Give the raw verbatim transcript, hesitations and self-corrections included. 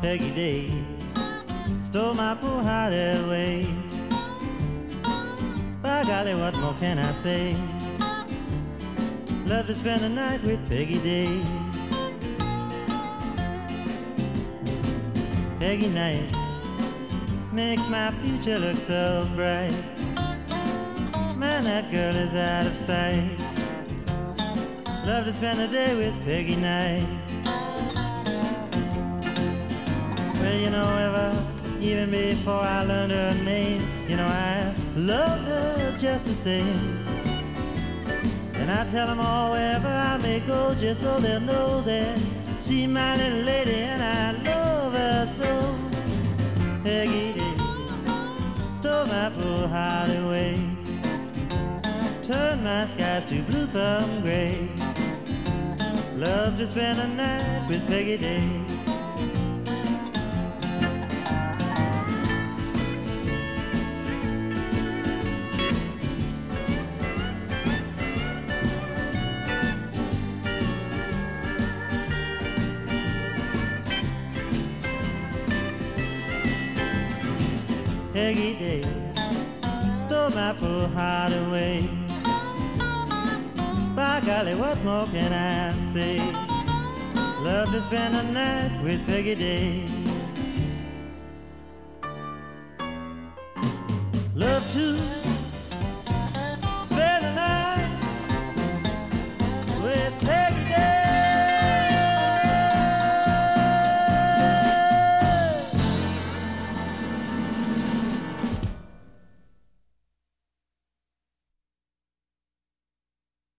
Peggy Day stole my poor heart away. By golly, what more can I say? Love to spend the night with Peggy Day. Peggy night makes my future look so bright. Man, that girl is out of sight. Love to spend the day with Peggy night. Well, you know, ever, even before I learned her name, you know, I love her just the same. And I tell them all wherever I may go, just so they'll know that she's my little lady and I love her so. Peggy Day stole my poor heart away, turned my skies to blue from gray. Love to spend a night with Peggy Day. Peggy Day stole my poor heart away. By golly, what more can I say? Love to spend a night with Peggy Day. Love to